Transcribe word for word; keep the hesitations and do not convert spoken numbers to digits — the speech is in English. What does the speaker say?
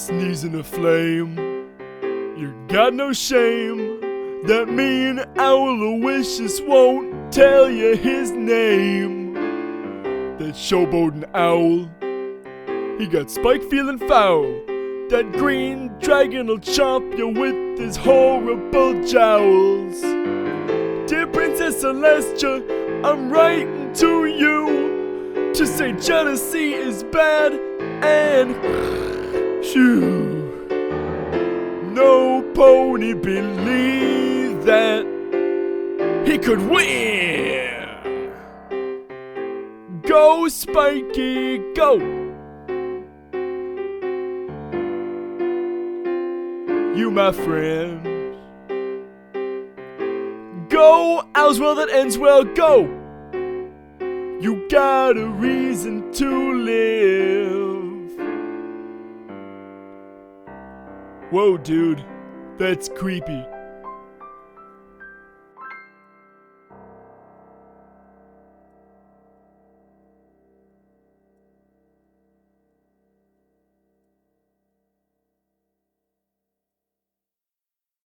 sneezing a flame. You got no shame. That mean Owlowiscious won't tell you his name. That showboating owl, he got Spike feeling foul. That green dragon'll chomp you with his horrible jowls. Dear Princess Celestia, I'm writing to you to say jealousy is bad and shoo. No pony believed that he could win. Go Spikey, go! You my friend. Go, Owlswell that ends well, go! You got a reason to live. Whoa, dude, that's creepy.